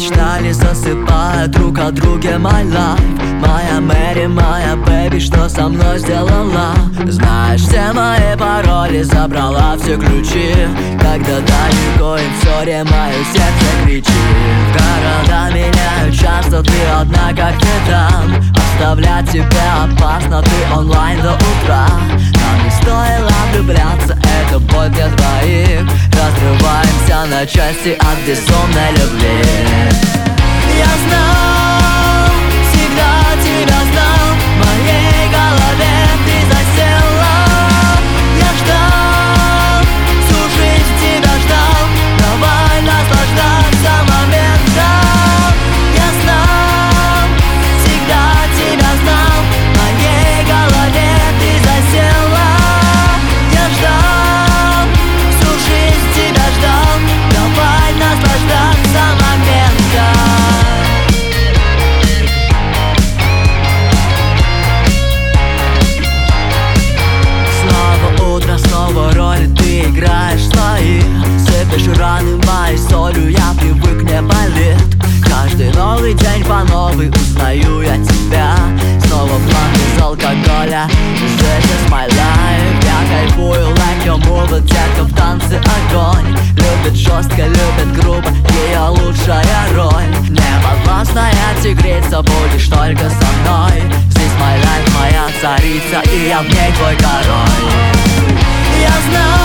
мечтали, засыпая друг о друге. My life, моя Мэри, моя бэби, что со мной сделала? Знаешь все мои пароли, забрала все ключи. Когда далеко и все время мое сердце кричит. Города меняют часто, ты одна как ты там. Оставлять тебя опасно, ты онлайн до утра. Нам не стоило влюбляться, это боль для двоих. Разрываемся на части от безумной любви. Я знал, всегда тебя знал, в моей голове ты засела. Я ждал, всю жизнь тебя ждал, давай наслаждаться моментом. Я знал, всегда тебя знал, в моей голове ты засела. Я ждал, всю жизнь тебя ждал, давай наслаждаться моментом. Снова утро, снова роли ты играешь свои. Сыпешь раны моей солью, я привык, не болит. Каждый новый день по новой узнаю я тебя. Снова план без алкоголя, this is my life. Я кайфую, like your move, детка в танце огонь. Любит жестко, любит грубо, ее лучшая роль. Неподвластная тигрица, будешь только со мной. Здесь my life, моя царица, и я в ней твой король. Я знаю,